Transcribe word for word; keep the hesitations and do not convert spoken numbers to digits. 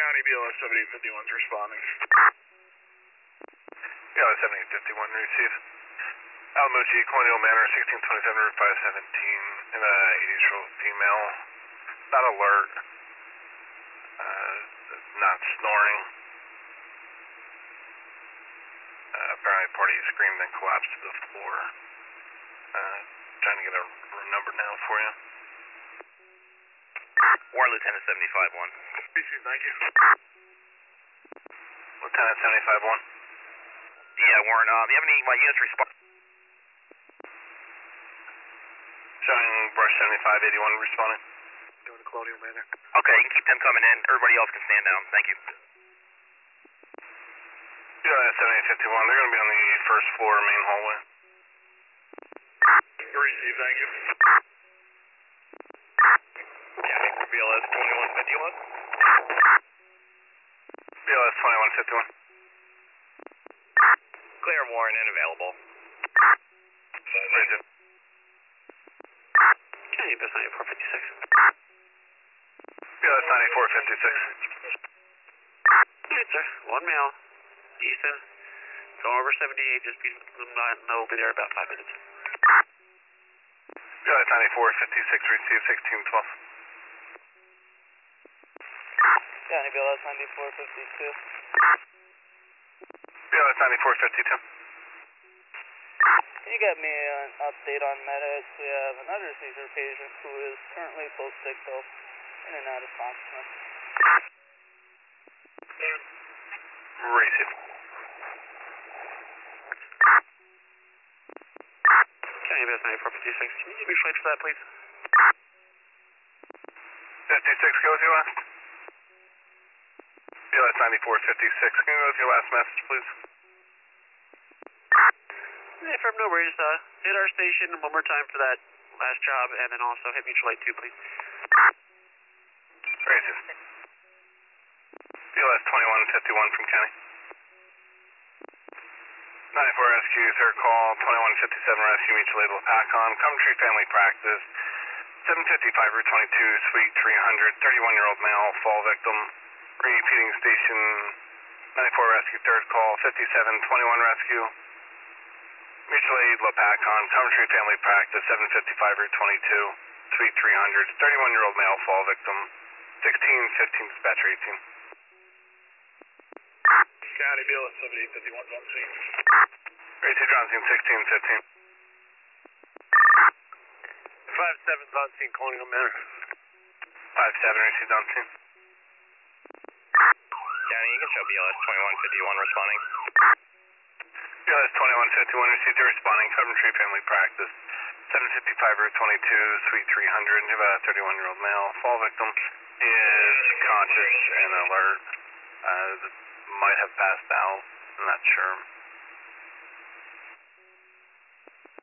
County B L S seventy-eight fifty-one is responding. B L S seventy-eight fifty-one, receive. Alamuji, Colonial Manor, sixteen twenty-seven, Route five seventeen, and a eighty-year-old female. Not alert. Uh, not snoring. Uh, apparently party screamed and collapsed to the floor. Uh, trying to get a room number now for you. Warren Lieutenant seventy-five one. Receive, thank you. Lieutenant seventy-five one. Yeah, Warren, um, you have any, my units respond? Showing Brush seventy-five eighty-one responding. Doing the Colonial Manor. Okay, you can keep them coming in. Everybody else can stand down. Thank you. B L S seventy-eight fifty-one, they're going to be on the first floor main hallway. Receive, thank you. County for B L S twenty-one fifty-one. B L S twenty-one fifty-one. Clear, Warren, and available. Receive. County Bus ninety-four fifty-six. B L S ninety-four fifty-six. Good, sir. One male. Easton. Going over seventy-eight. Just be, no, be there about five minutes. B L S ninety-four fifty-six, receive sixteen twelve. County B L S ninety-four fifty-two. B L S ninety-four fifty-two. Can you get me an update on medics? We have another seizure patient who is currently post-ictal in and out of consciousness. Receive. County Bus ninety-four fifty-six. Can you give me flights for that, please? fifty-six, go with your last. B L S ninety-four fifty-six, can you go with your last message, please? Yeah, from no worries. Uh, hit our station one more time for that last job, and then also hit mutual aid too, please. Receive. B L S twenty-one fifty-one from County. ninety-four Rescue, third call, twenty-one fifty-seven Rescue, mutual aid Lapacon, Coventry Family Practice, seven fifty-five Route twenty-two, Suite three hundred, thirty-one-year-old male, fall victim, repeating station, ninety-four Rescue, third call, fifty-seven twenty-one Rescue, mutual aid Lapacon, Coventry Family Practice, seven fifty-five Route twenty-two, Suite three hundred, thirty-one-year-old male, fall victim, sixteen fifteen dispatcher eighteen. County B L S seventy-eight fifty-one, on scene. Receive on scene sixteen fifteen. five seven's on scene, Colonial Manor. five seven, received on scene. County, you can show B L S twenty-one fifty-one responding. B L S twenty-one fifty-one, received a responding, Coventry Family Practice, seven fifty-five Route twenty-two, Suite three hundred, you have a thirty-one-year-old male. Fall victim is conscious and alert. Uh, might have passed out, I'm not sure.